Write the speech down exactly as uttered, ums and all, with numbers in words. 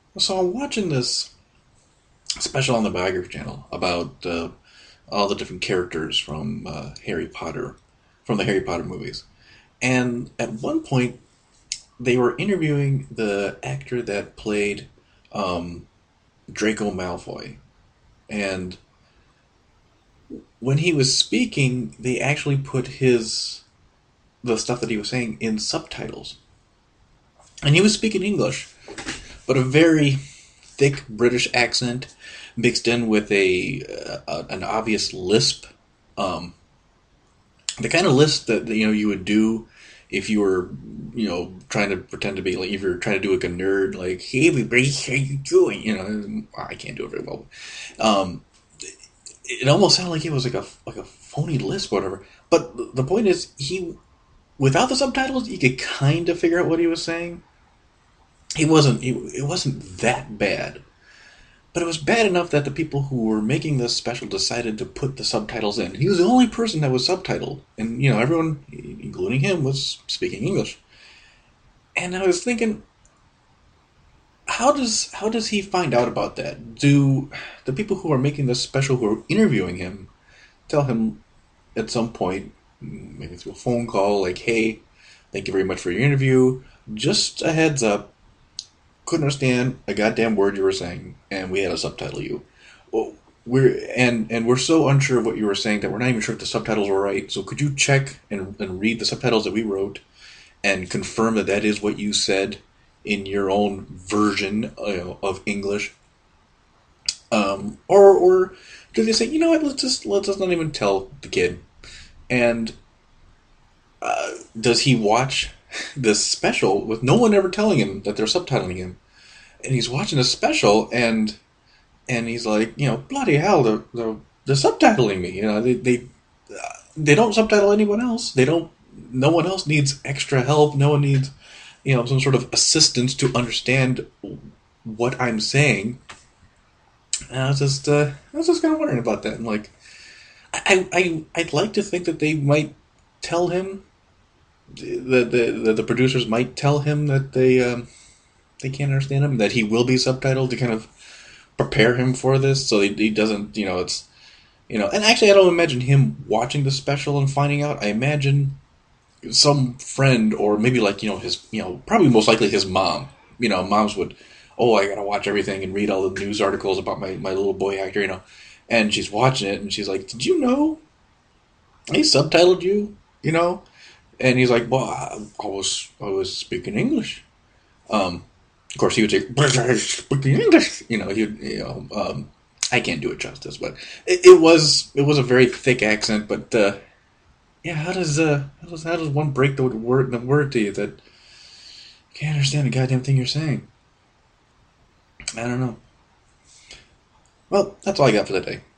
So I'm watching this special on the Biography Channel about uh, all the different characters from uh, Harry Potter, from the Harry Potter movies. And at one point, they were interviewing the actor that played um, Draco Malfoy. And when he was speaking, they actually put his the stuff that he was saying in subtitles. And he was speaking English, but a very thick British accent mixed in with a, uh, an obvious lisp. Um, the kind of lisp that you know you would do if you were you know trying to pretend to be like if you're trying to do like a nerd, like hey everybody, how you doing? You know, I can't do it very well. Um, it almost sounded like it was like a like a phony lisp or whatever. But the point is, he without the subtitles, you could kind of figure out what he was saying. He wasn't. He, it wasn't that bad. But it was bad enough that the people who were making this special decided to put the subtitles in. He was the only person that was subtitled. And, you know, everyone, including him, was speaking English. And I was thinking, how does how does he find out about that? Do the people who are making this special, who are interviewing him, tell him at some point, maybe through a phone call, like, hey, thank you very much for your interview. Just a heads up, couldn't understand a goddamn word you were saying, and we had to subtitle you. Well, we're and and we're so unsure of what you were saying that we're not even sure if the subtitles were right. So could you check and, and read the subtitles that we wrote and confirm that that is what you said in your own version uh, of English? Um, or or do they say, you know what, let's just let's just not even tell the kid? And uh, does he watch this special with no one ever telling him that they're subtitling him? And he's watching a special, and and he's like, you know, bloody hell, they're they're, they're subtitling me. You know, they they uh, they don't subtitle anyone else. They don't. No one else needs extra help. No one needs, you know, some sort of assistance to understand what I'm saying. And I was just, uh, I was just kind of wondering about that. And like, I, I, I'd like to think that they might tell him, the the the, the producers might tell him that they um, they can't understand him, that he will be subtitled to kind of prepare him for this, so he, he doesn't, you know, it's, you know, and actually I don't imagine him watching the special and finding out. I imagine some friend, or maybe like, you know, his, you know, probably most likely his mom. You know, moms would, oh, I gotta watch everything and read all the news articles about my, my little boy actor, you know, and she's watching it and she's like, did you know they subtitled you, you know? And he's like, well, I, I was, I was speaking English. Um, of course, he would say, British speaking English. You know, he would, you know, um, I can't do it justice, but it, it was it was a very thick accent. But uh, yeah, how does uh, how does how does one break the word the word to you that you can't understand a goddamn thing you're saying? I don't know. Well, that's all I got for the day.